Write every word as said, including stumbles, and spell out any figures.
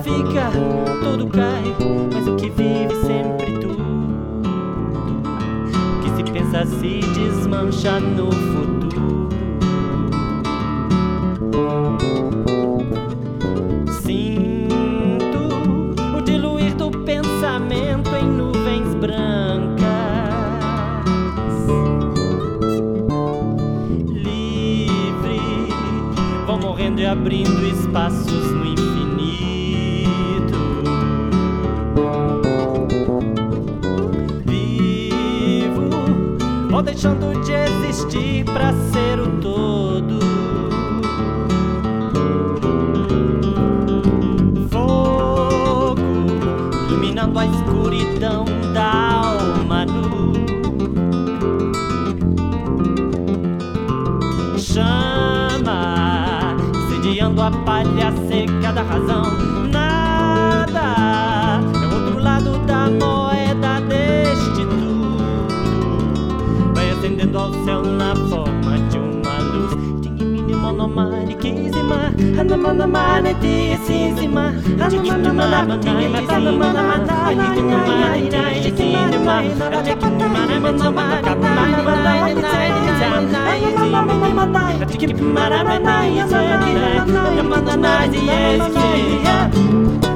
fica, tudo cai, mas o que vive sempre tudo. O que se pensa se desmancha no futuro. Sinto o diluir do pensamento em nuvens brancas. Livre, vão morrendo e abrindo espaços no infinito. Vivo, vou deixando de existir pra ser o todo. Fogo, iluminando a escuridão da alma nu. Chama, incendiando a palha seca da razão. Nada é o outro lado da moeda deste tudo. Vai acendendo ao céu na forma de uma luz. Monomariquíssima, anamanamanitíssima, anamanamanitíssima,